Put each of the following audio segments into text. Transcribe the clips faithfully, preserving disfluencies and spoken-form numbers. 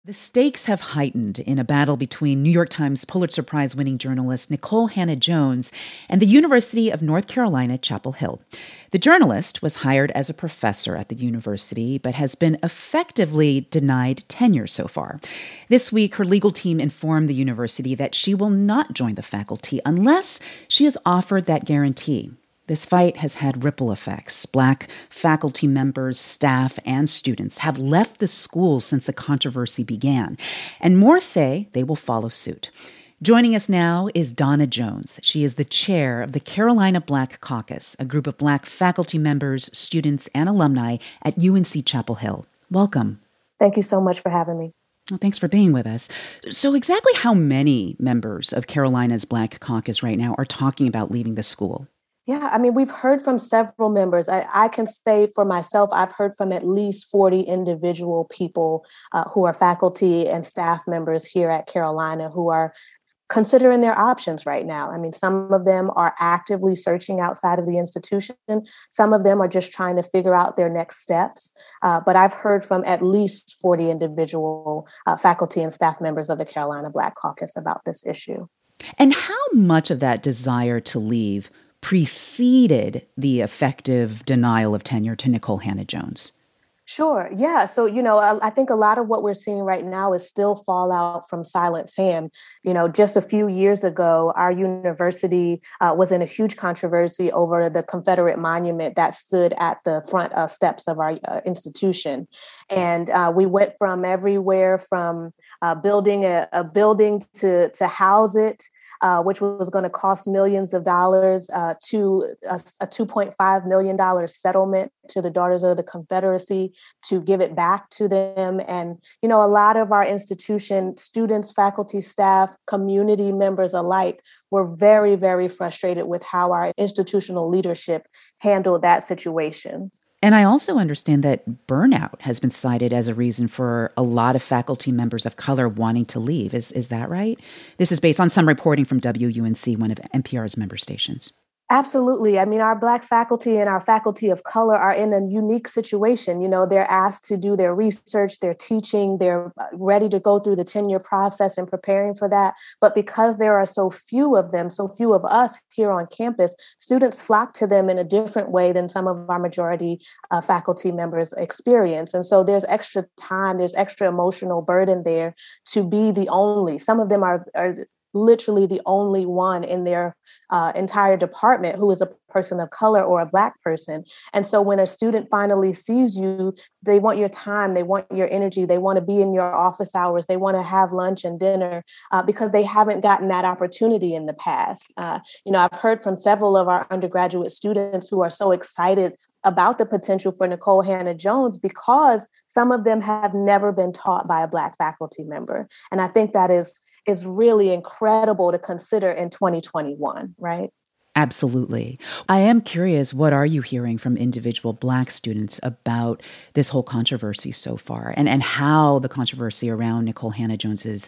The stakes have heightened in a battle between New York Times Pulitzer Prize-winning journalist Nikole Hannah-Jones and the University of North Carolina, Chapel Hill. The journalist was hired as a professor at the university, but has been effectively denied tenure so far. This week, her legal team informed the university that she will not join the faculty unless she is offered that guarantee. This fight has had ripple effects. Black faculty members, staff, and students have left the school since the controversy began, and more say they will follow suit. Joining us now is Donna Jones. She is the chair of the Carolina Black Caucus, a group of Black faculty members, students, and alumni at U N C Chapel Hill. Welcome. Thank you so much for having me. Well, thanks for being with us. So exactly how many members of Carolina's Black Caucus right now are talking about leaving the school? Yeah, I mean, we've heard from several members. I, I can say for myself, I've heard from at least forty individual people uh, who are faculty and staff members here at Carolina who are considering their options right now. I mean, some of them are actively searching outside of the institution. Some of them are just trying to figure out their next steps. Uh, but I've heard from at least forty individual uh, faculty and staff members of the Carolina Black Caucus about this issue. And how much of that desire to leave preceded the effective denial of tenure to Nikole Hannah-Jones? Sure. Yeah. So, you know, I, I think a lot of what we're seeing right now is still fallout from Silent Sam. You know, just a few years ago, our university uh, was in a huge controversy over the Confederate monument that stood at the front uh, steps of our uh, institution. And uh, we went from everywhere from uh, building a, a building to, to house it, Uh, which was going to cost millions of dollars, uh, to a, a two point five million dollars settlement to the Daughters of the Confederacy to give it back to them. And, you know, a lot of our institution, students, faculty, staff, community members alike, were very, very frustrated with how our institutional leadership handled that situation. And I also understand that burnout has been cited as a reason for a lot of faculty members of color wanting to leave. Is is that right? This is based on some reporting from W U N C, one of N P R's member stations. Absolutely. I mean, our Black faculty and our faculty of color are in a unique situation. You know, they're asked to do their research, they're teaching, they're ready to go through the tenure process and preparing for that. But because there are so few of them, so few of us here on campus, students flock to them in a different way than some of our majority uh, faculty members experience. And so there's extra time, there's extra emotional burden there to be the only. Some of them are, are literally the only one in their uh, entire department who is a person of color or a Black person. And so when a student finally sees you, they want your time, they want your energy, they want to be in your office hours, they want to have lunch and dinner uh, because they haven't gotten that opportunity in the past. Uh, you know, I've heard from several of our undergraduate students who are so excited about the potential for Nikole Hannah-Jones because some of them have never been taught by a Black faculty member. And I think that is is really incredible to consider in twenty twenty-one, right? Absolutely. I am curious, what are you hearing from individual Black students about this whole controversy so far, and, and how the controversy around Nikole Hannah-Jones's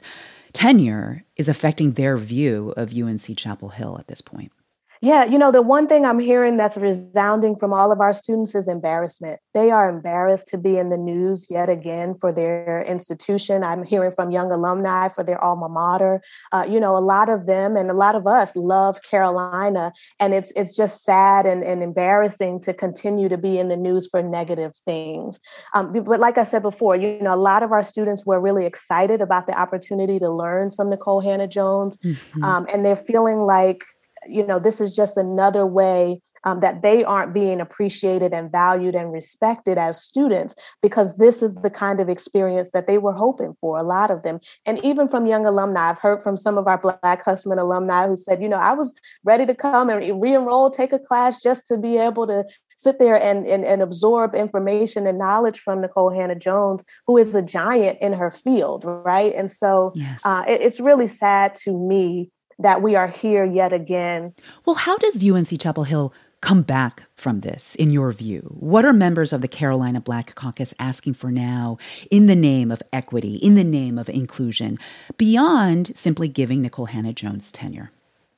tenure is affecting their view of U N C Chapel Hill at this point? Yeah, you know, the one thing I'm hearing that's resounding from all of our students is embarrassment. They are embarrassed to be in the news yet again for their institution. I'm hearing from young alumni for their alma mater. Uh, you know, a lot of them and a lot of us love Carolina, and it's it's just sad and, and embarrassing to continue to be in the news for negative things. Um, but like I said before, you know, a lot of our students were really excited about the opportunity to learn from Nikole Hannah-Jones, mm-hmm. um, and they're feeling like, you know, this is just another way um, that they aren't being appreciated and valued and respected as students, because this is the kind of experience that they were hoping for, a lot of them. And even from young alumni, I've heard from some of our Black Husman alumni who said, you know, I was ready to come and re-enroll, take a class just to be able to sit there and, and, and absorb information and knowledge from Nikole Hannah-Jones, who is a giant in her field, right? And so yes. uh, it, it's really sad to me that we are here yet again. Well, how does U N C Chapel Hill come back from this, in your view? What are members of the Carolina Black Caucus asking for now in the name of equity, in the name of inclusion, beyond simply giving Nikole Hannah-Jones tenure?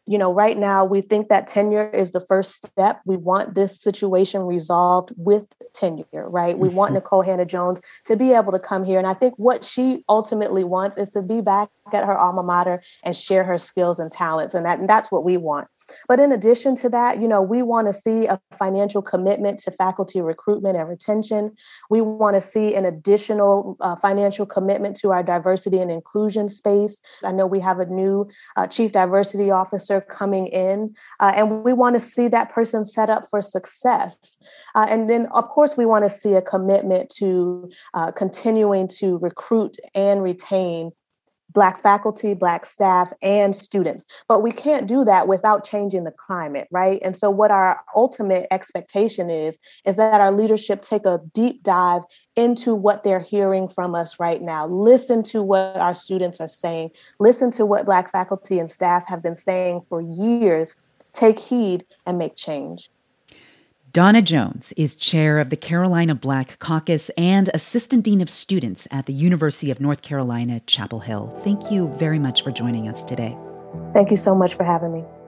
You know, right now, we think that tenure is the first step. We want this situation resolved with tenure, right? We want Nikole Hannah-Jones to be able to come here. And I think what she ultimately wants is to be back at her alma mater and share her skills and talents. And, that, and that's what we want. But in addition to that, you know, we want to see a financial commitment to faculty recruitment and retention. We want to see an additional uh, financial commitment to our diversity and inclusion space. I know we have a new uh, chief diversity officer coming in, uh, and we want to see that person set up for success. Uh, and then, of course, we want to see a commitment to uh, continuing to recruit and retain Black faculty, Black staff, and students. But we can't do that without changing the climate, right? And so what our ultimate expectation is, is that our leadership take a deep dive into what they're hearing from us right now. Listen to what our students are saying. Listen to what Black faculty and staff have been saying for years. Take heed and make change. Donna Jones is chair of the Carolina Black Caucus and assistant dean of students at the University of North Carolina, Chapel Hill. Thank you very much for joining us today. Thank you so much for having me.